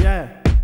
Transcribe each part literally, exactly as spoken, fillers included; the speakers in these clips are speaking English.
Yeah.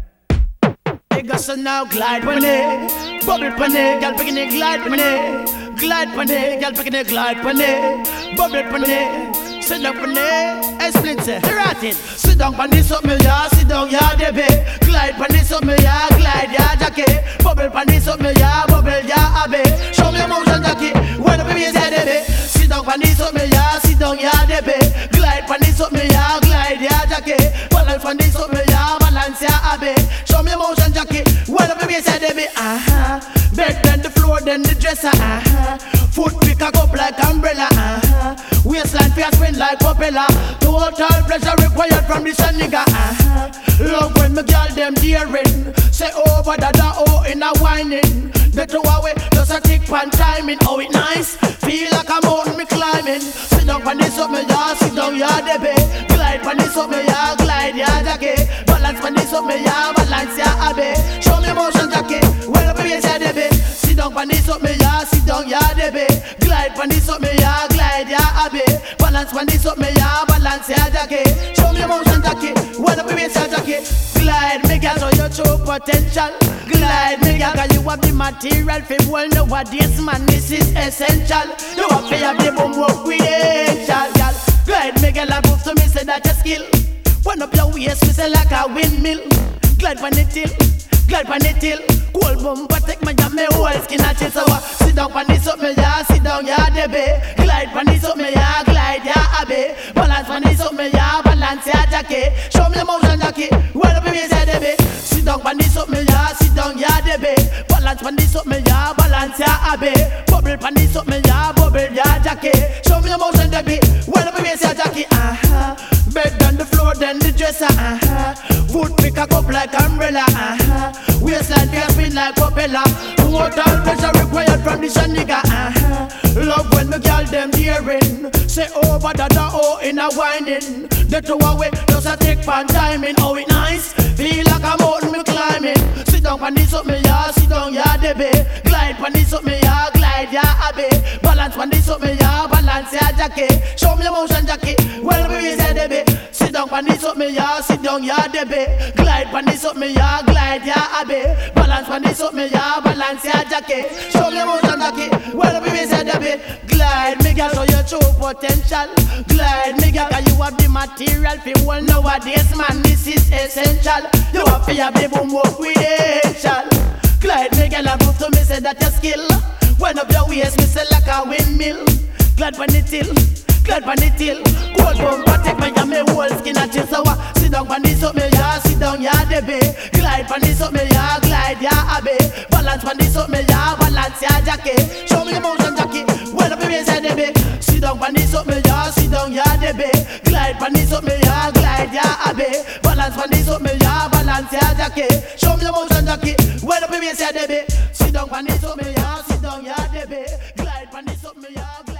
They got some now glide pon it, bubble pon it, girl picking it glide pon it, glide pon it, girl picking it glide pon it, bubble pon it, sit down pon it, hey splinter, right it. Sit down pon this up me ya, sit down ya baby, glide pon this up me ya, glide ya jacket, bubble pon this up me ya, bubble ya abe, show me motion jacket, when the baby say baby, sit down pon this up me ya, sit down ya baby, glide pon this up me ya, glide ya jacket, balance pon this up me ya, balance ya abe, show me motion jacket, when the baby say baby, uh-huh, bed then the floor then the dresser, uh-huh, foot pick a cup like umbrella, uh-huh, waistline fear spin like propeller, total pleasure required from this a nigga, uh-huh, love when me girl them daring, say over the da oh in a whining, they throw away just a tick pan timing, oh it nice, feel like a mountain me climbing, sit down pan this up me ya, sit down ya baby, glide pan this up me ya, glide ya jacket, balance pan this up me ya, balance ya abe, show me motion jacket, well up me say baby, sit down pan this up me ya, sit down ya baby, glide pan this up me ya, glide ya abe, balance pan this up me ya, balance ya jacket, show me motion jacket, well up me say jacket, glide me girl show your true potential, glide me girl cause you have the material for well nowadays man this is essential, you have to have the boom work credential, girl, glide me girl I prove to me say that your skill, wind up your waist me say like a windmill, glide pan it till, glide pan it till, cold bumper take my jam me whole skin a chill, so uh, sit down pan this up me ya, sit down ya baby, glide pan this up me ya, glide ya abe, balance pan this up me ya, balance ya jacket, show me motion jacket, well up me say baby, sit down pan this up me ya, sit down ya baby, balance pan this up me ya, balance ya abe, bubble pan this up me ya, bubble ya jacket, show me motion jacket, well up me say jacket, uh-huh, bed on the floor then the dresser, uh-huh, foot pick a cup like umbrella, uh-huh, waistline fear spin like propeller, total pressure required from this a nigga, uh-huh, love when me girl them daring, say over the da oh in a whining, they throw away just a tick pan timing, oh it nice, feel like a mountain me climbing, sit down pan this up me ya, sit down ya baby, glide pan this up me ya, glide ya abe, balance pan this up me ya, balance ya jacket, show me motion jacket, well me say baby, sit down pan this up me ya, sit down ya baby, glide pan this up me ya, glide ya abe, balance pan this up me ya, balance ya jacket, show me motion jacket, well me say baby, glide me girl show your true potential, glide me girl cause you have the material for well nowadays man this is essential, you have to have the boom work credential, glide me girl and prove to me say that your skill, wind up your waist me say like a windmill, glide pan it till, glide pan it till, cold bumper take my jam me whole skin a chill, so uh, sit down pan this up me ya, sit down ya baby, glide pan this up me ya, glide ya abe, balance pan this up me ya, balance ya jacket, show me motion jacket, well up me say baby, sit down pan this up me ya, sit down ya baby, glide pan this up me ya, glide ya abe, balance pan this up me ya, balance ya jacket, show me motion jacket, well up me say baby, sit down pan this up me ya, sit down ya baby, glide pan this up me ya.